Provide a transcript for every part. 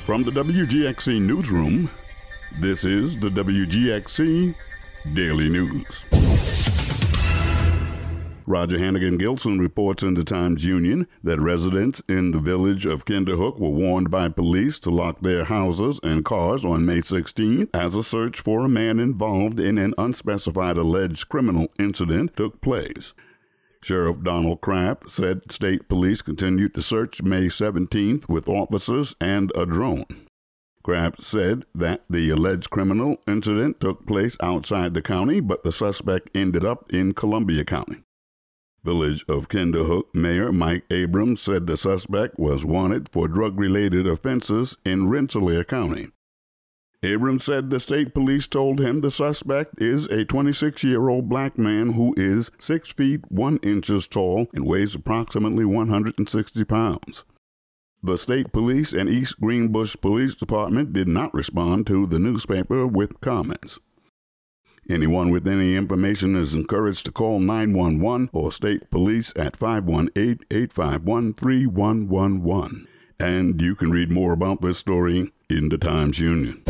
From the WGXC Newsroom, this is the WGXC Daily News. Roger Hannigan-Gilson reports in the Times-Union that residents in the village of Kinderhook were warned by police to lock their houses and cars on May 16th as a search for a man involved in an unspecified alleged criminal incident took place. Sheriff Donald Kraft said state police continued to search May 17th with officers and a drone. Kraft said that the alleged criminal incident took place outside the county, but the suspect ended up in Columbia County. Village of Kinderhook Mayor Mike Abrams said the suspect was wanted for drug-related offenses in Rensselaer County. Abrams said the state police told him the suspect is a 26-year-old black man who is 6 feet 1 inches tall and weighs approximately 160 pounds. The state police and East Greenbush Police Department did not respond to the newspaper with comments. Anyone with any information is encouraged to call 911 or state police at 518-851-3111. And you can read more about this story in the Times-Union.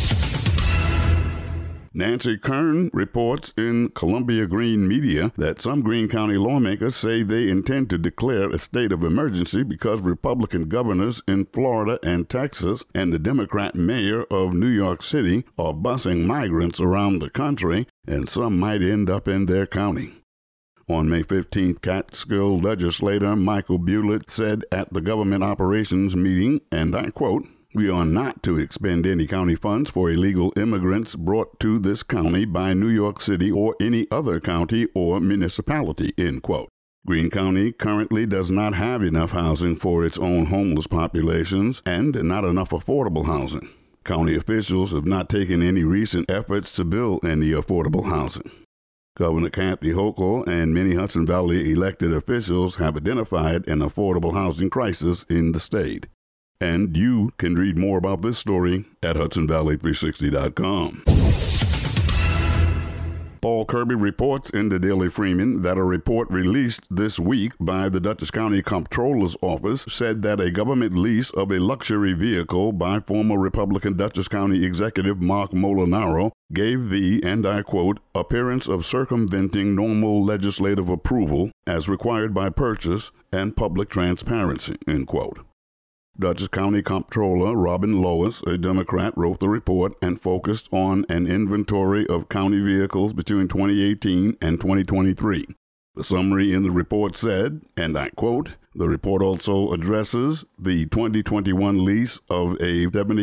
Nancy Kern reports in Columbia Green Media that some Greene County lawmakers say they intend to declare a state of emergency because Republican governors in Florida and Texas and the Democrat mayor of New York City are busing migrants around the country, and some might end up in their county. On May 15th, Catskill legislator Michael Bullitt said at the government operations meeting, and I quote, "We are not to expend any county funds for illegal immigrants brought to this county by New York City or any other county or municipality," end quote. Greene County currently does not have enough housing for its own homeless populations and not enough affordable housing. County officials have not taken any recent efforts to build any affordable housing. Governor Kathy Hochul and many Hudson Valley elected officials have identified an affordable housing crisis in the state. And you can read more about this story at HudsonValley360.com. Paul Kirby reports in the Daily Freeman that a report released this week by the Dutchess County Comptroller's Office said that a government lease of a luxury vehicle by former Republican Dutchess County Executive Mark Molinaro gave the, and I quote, appearance of circumventing normal legislative approval as required by purchase and public transparency, end quote. Dutchess County Comptroller Robin Lois, a Democrat, wrote the report and focused on an inventory of county vehicles between 2018 and 2023. The summary in the report said, and I quote, "The report also addresses the 2021 lease of a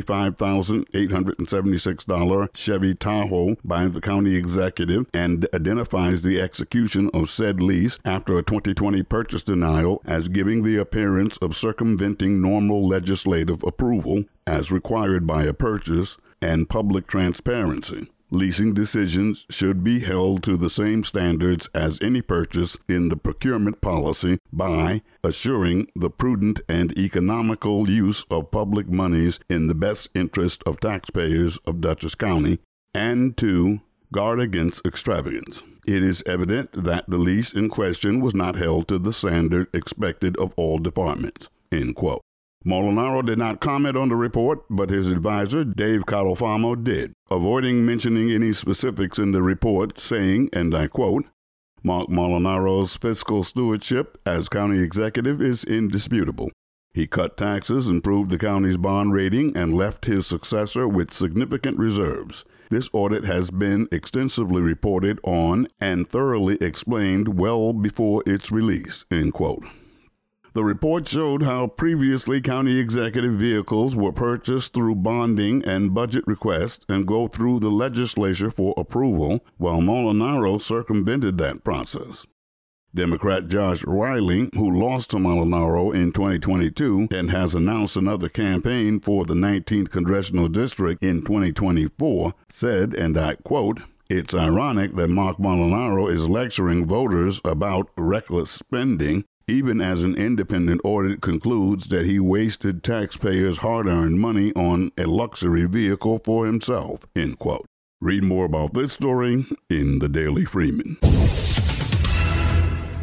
$75,876 Chevy Tahoe by the county executive and identifies the execution of said lease after a 2020 purchase denial as giving the appearance of circumventing normal legislative approval as required by a purchase and public transparency. Leasing decisions should be held to the same standards as any purchase in the procurement policy by assuring the prudent and economical use of public monies in the best interest of taxpayers of Dutchess County, and to guard against extravagance. It is evident that the lease in question was not held to the standard expected of all departments," end quote. Molinaro did not comment on the report, but his advisor, Dave Catalfamo, did, avoiding mentioning any specifics in the report, saying, and I quote, "Mark Molinaro's fiscal stewardship as county executive is indisputable. He cut taxes, improved the county's bond rating, and left his successor with significant reserves. This audit has been extensively reported on and thoroughly explained well before its release," end quote. The report showed how previously county executive vehicles were purchased through bonding and budget requests and go through the legislature for approval, while Molinaro circumvented that process. Democrat Josh Riley, who lost to Molinaro in 2022 and has announced another campaign for the 19th Congressional District in 2024, said, and I quote, "It's ironic that Mark Molinaro is lecturing voters about reckless spending, even as an independent audit concludes that he wasted taxpayers' hard-earned money on a luxury vehicle for himself," end quote. Read more about this story in the Daily Freeman.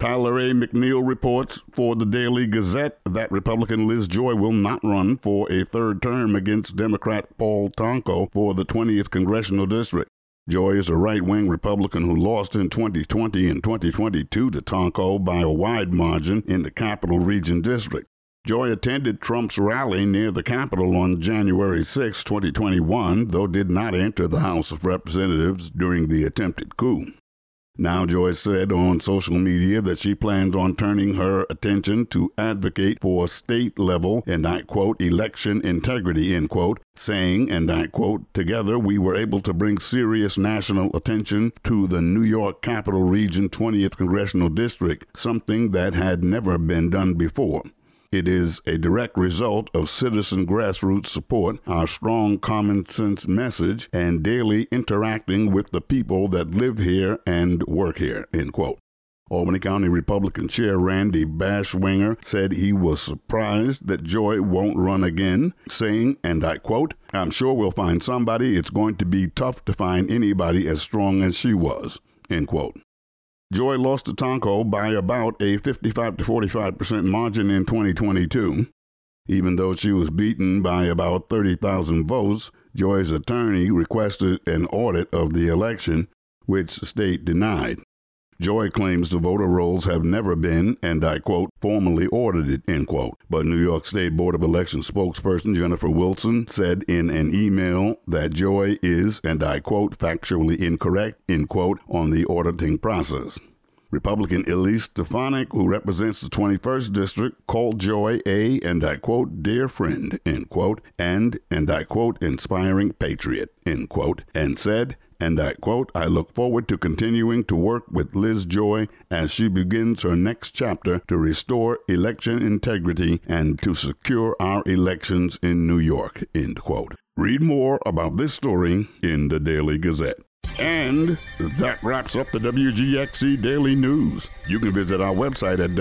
Tyler A. McNeil reports for the Daily Gazette that Republican Liz Joy will not run for a third term against Democrat Paul Tonko for the 20th Congressional District. Joy is a right-wing Republican who lost in 2020 and 2022 to Tonko by a wide margin in the Capital Region District. Joy attended Trump's rally near the Capitol on January 6, 2021, though did not enter the House of Representatives during the attempted coup. Now, Joy said on social media that she plans on turning her attention to advocate for state-level, and I quote, election integrity, end quote, saying, and I quote, together we were able to bring serious national attention to the New York Capital Region 20th Congressional District, something that had never been done before. It is a direct result of citizen grassroots support, our strong common sense message, and daily interacting with the people that live here and work here, end quote. Albany County Republican Chair Randy Bashwinger said he was surprised that Joy won't run again, saying, and I quote, I'm sure we'll find somebody. It's going to be tough to find anybody as strong as she was, end quote. Joy lost to Tonko by about a 55 to 45% margin in 2022. Even though she was beaten by about 30,000 votes, Joy's attorney requested an audit of the election, which the state denied. Joy claims the voter rolls have never been, and I quote, formally audited, end quote. But New York State Board of Elections spokesperson Jennifer Wilson said in an email that Joy is, and I quote, factually incorrect, end quote, on the auditing process. Republican Elise Stefanik, who represents the 21st District, called Joy a, and I quote, dear friend, end quote, and I quote, inspiring patriot, end quote, and said, and I quote, I look forward to continuing to work with Liz Joy as she begins her next chapter to restore election integrity and to secure our elections in New York, end quote. Read more about this story in the Daily Gazette. And that wraps up the WGXC Daily News. You can visit our website at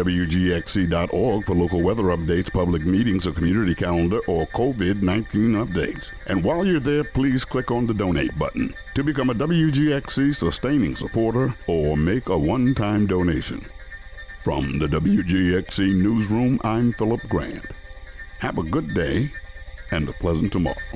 WGXC.org for local weather updates, public meetings, a community calendar, or COVID-19 updates. And while you're there, please click on the donate button to become a WGXC sustaining supporter or make a one-time donation. From the WGXC Newsroom, I'm Philip Grant. Have a good day and a pleasant tomorrow.